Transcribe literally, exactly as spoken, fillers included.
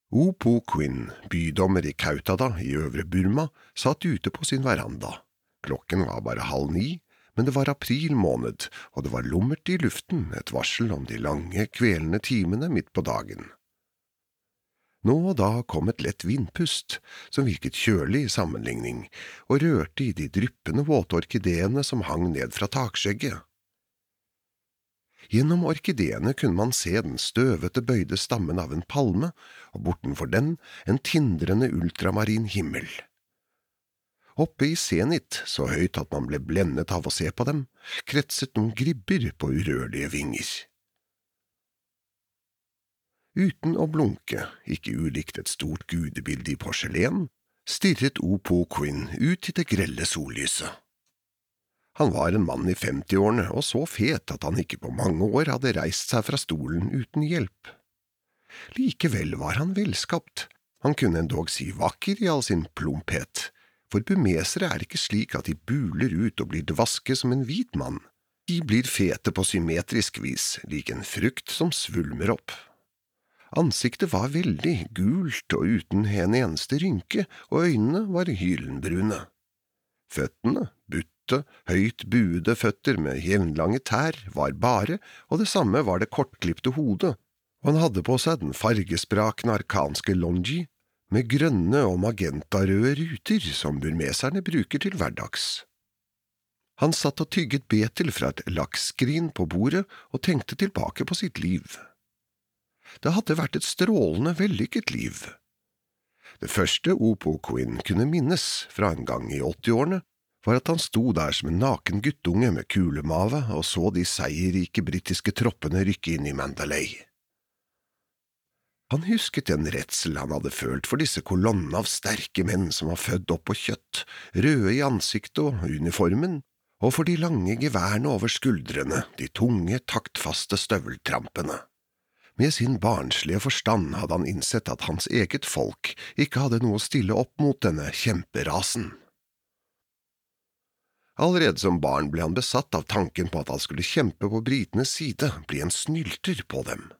O Po Quinn, bydommer i Kautada i Øvre Burma, satt ute på sin veranda. Klokken var bare halv ni, men det var april måned, og det var lummert i luften, et varsel om de lange, kvelende timene midt på dagen. Nå og da kom et lett vindpust, som virket kjølig i sammenligning, og rørte i de dryppende våte orkideene som hang ned fra takskjegget. Gjennom orkideene kunne man se den støvete bøyde stammen av en palme, og bortenfor den en tindrende ultramarin himmel. Oppe i senit, så høyt at man ble blendet av å se på dem, kretset noen gribber på urørlige vinger. Uten å blunke, ikke ulikt et stort gudebilde i porselen, stirret O Po Quinn ut i det grelle sollyset. Han var en mann i femtiårene og så fet at han ikke på mange år hadde reist seg fra stolen uten hjelp. Likevel var han velskapt. Han kunne endog si vakker i all sin plumphet, for burmesere er ikke slik at de buler ut og blir dvaske som en hvit mann. De blir fete på symmetrisk vis, lik en frukt som svulmer opp. Ansiktet var veldig gult og uten en eneste rynke, og øynene var hylenbrune. Føttene, butte, høyt buede føtter med jevnlange tær, var bare, og det samme var det kortklipte hodet, og han hadde på seg den fargesprakende arkanske longi, med grønne og magentarøde ruter som burmeserne bruker til hverdags. Han satt og tygget betel fra et lakkskrin på bordet og tenkte tilbake på sitt liv. Det hadde vært et strålende vellykket liv. Det første O Po Quinn kunne minnes fra en gang i åttiårene, var at han sto der som en naken guttunge med kulemave og så de seierrike britiske troppene rykke inn i Mandalay. Han husket den redsel han hadde følt for disse kolonnene av sterke menn som var født opp på kjøtt, røde i ansiktet og uniformen, og for de lange geværene over skuldrene, de tunge, taktfaste støveltrampene. Med sin barnslige forstand hadde han innsett at hans eget folk ikke hadde noe å stille opp mot denne kjemperasen. Allerede som barn ble han besatt av tanken på at han skulle kjempe på britenes side, bli en snylter på dem.